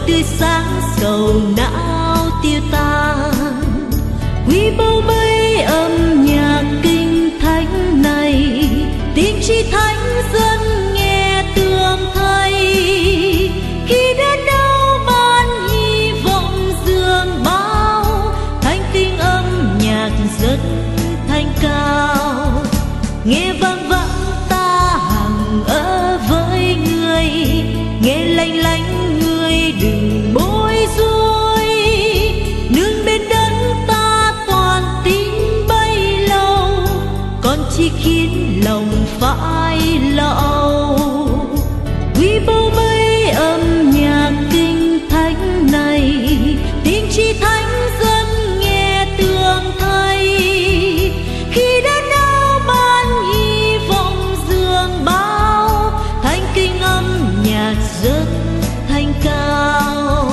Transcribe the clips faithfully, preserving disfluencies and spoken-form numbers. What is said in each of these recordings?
tươi sáng sầu não tiêu tan. Quý báu mấy âm nhạc kinh thánh này, tiếng chi thánh dân nghe tương thay. Khi đến đâu ban hy vọng dương bao, thanh kinh âm nhạc rất thanh cao. Nghe vang vẳng ta hằng ở với người, nghe lanh lánh người đừng bối rối. Nương bên đất ta toàn tin bấy lâu, còn chỉ khiến lòng phải lâu. Quý báu mấy âm nhạc kinh thánh này, tiếng chi thánh dân nghe tương thay. Khi đến đâu ban hy vọng dương bao, thanh kinh âm nhạc rất thanh cao.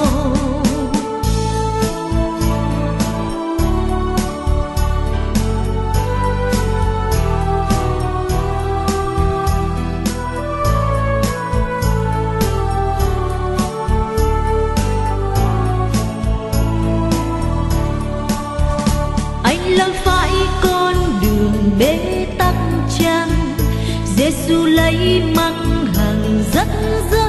Anh lỡ phải con đường bế tắc chăng, Giêsu lấy mặc hằng rất rất